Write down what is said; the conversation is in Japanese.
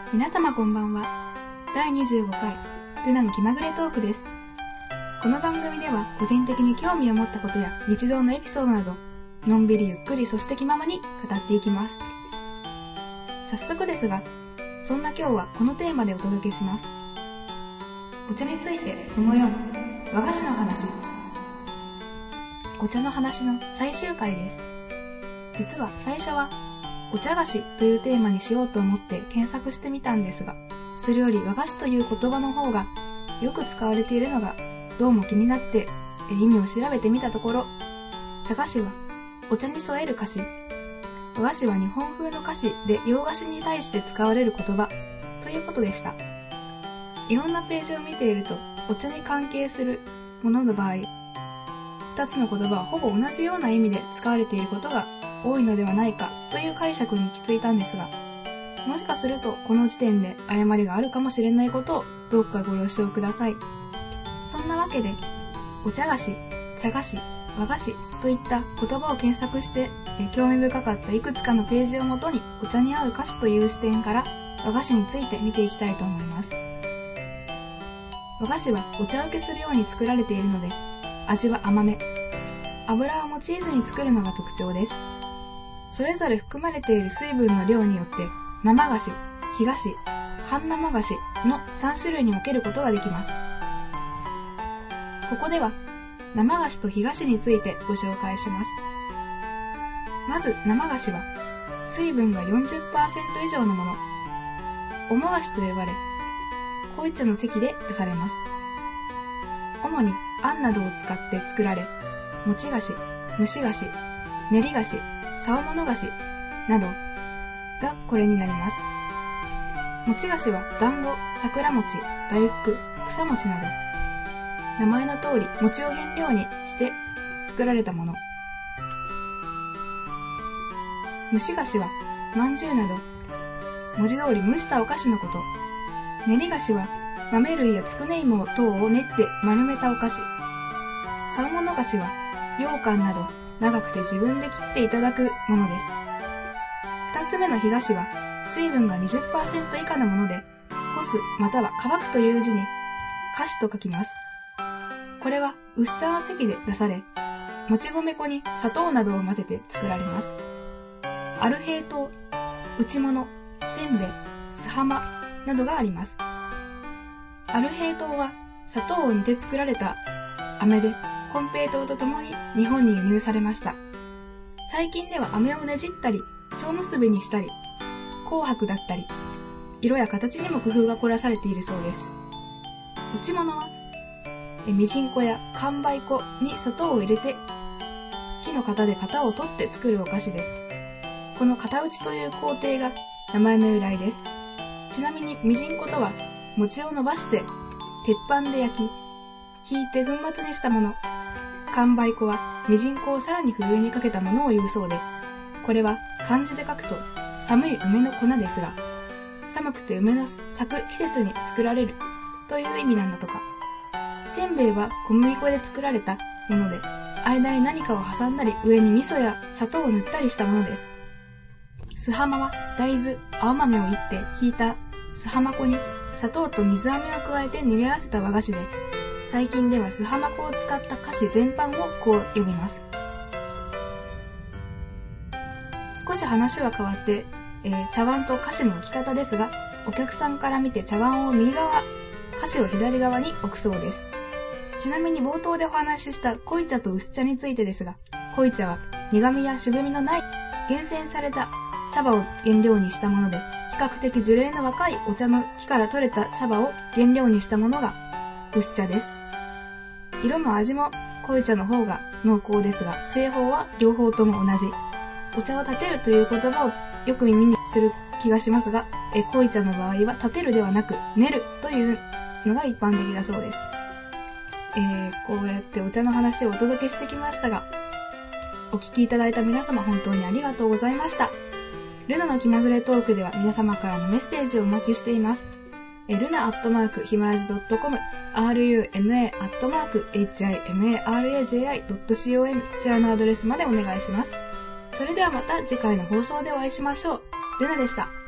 皆様こんばんは。第25回ルナの気まぐれトークです。この番組では個人的に興味を持ったことや日常のエピソードなどのんびりゆっくりそして気ままに語っていきます。早速ですが、そんな今日はこのテーマでお届けします。お茶についてその4、和菓子の話。お茶の話の最終回です。実は最初はお茶菓子というテーマにしようと思って検索してみたんですが、それより和菓子という言葉の方がよく使われているのがどうも気になって意味を調べてみたところ、茶菓子はお茶に添える菓子、和菓子は日本風の菓子で洋菓子に対して使われる言葉ということでした。いろんなページを見ているとお茶に関係するものの場合、2つの言葉はほぼ同じような意味で使われていることが多いのではないかという解釈に行き着いたんですが、もしかするとこの時点で誤りがあるかもしれないことをどうかご了承ください。そんなわけで、お茶菓子、茶菓子、和菓子といった言葉を検索して興味深かったいくつかのページをもとにお茶に合う菓子という視点から和菓子について見ていきたいと思います。和菓子はお茶受けするように作られているので、味は甘め、油を用いずに作るのが特徴です。それぞれ含まれている水分の量によって生菓子、干菓子、半生菓子の3種類に分けることができます。ここでは生菓子と干菓子についてご紹介します。まず生菓子は水分が 40% 以上のもの、主菓子と呼ばれ、濃茶の席で出されます。主にあんなどを使って作られ、餅菓子、蒸し菓子、練り菓子、竿物菓子などがこれになります。餅菓子は団子、桜餅、大福、草餅など、名前の通り餅を原料にして作られたもの。蒸し菓子はまんじゅうなど、文字通り蒸したお菓子のこと。練り菓子は豆類やつくね芋等を練って丸めたお菓子。竿物菓子は羊羹など長くて自分で切っていただくものです。二つ目の干菓子は水分が 20% 以下のもので、干すまたは乾くという字に菓子と書きます。これは薄茶の席で出され、もち米粉に砂糖などを混ぜて作られます。アルヘイ糖、内物、せんべい、すはまなどがあります。アルヘイ糖は砂糖を煮て作られた飴で、金平糖とともに日本に輸入されました。最近では飴をねじったり、蝶結びにしたり、紅白だったり、色や形にも工夫が凝らされているそうです。内物は、みじん粉や寒梅粉に砂糖を入れて、木の型で型を取って作るお菓子で、この型打ちという工程が名前の由来です。ちなみにみじん粉とは、餅を伸ばして鉄板で焼き、ひいて粉末にしたもの。寒梅粉はみじん粉をさらにふるいにかけたものを言うそうで、これは漢字で書くと寒い梅の粉ですが、寒くて梅の咲く季節に作られるという意味なんだとか。せんべいは小麦粉で作られたもので、間に何かを挟んだり上に味噌や砂糖を塗ったりしたものです。すはまは大豆、青豆をいってひいたすはま粉に砂糖と水飴を加えて練り合わせた和菓子で、最近ではすはま粉を使った菓子全般をこう呼びます。少し話は変わって、茶碗と菓子の置き方ですが、お客さんから見て茶碗を右側、菓子を左側に置くそうです。ちなみに冒頭でお話しした濃茶と薄茶についてですが、濃茶は苦味や渋みのない厳選された茶葉を原料にしたもので、比較的樹齢の若いお茶の木から取れた茶葉を原料にしたものが薄茶です。色も味も濃茶の方が濃厚ですが、製法は両方とも同じ。お茶を立てるという言葉をよく耳にする気がしますが、濃茶の場合は立てるではなく練るというのが一般的だそうです。こうやってお茶の話をお届けしてきましたが、お聞きいただいた皆様本当にありがとうございました。ルナの気まぐれトークでは皆様からのメッセージをお待ちしています。luna@himaraji.com、runa@himaraji.com、こちらのアドレスまでお願いします。それではまた次回の放送でお会いしましょう。ルナでした。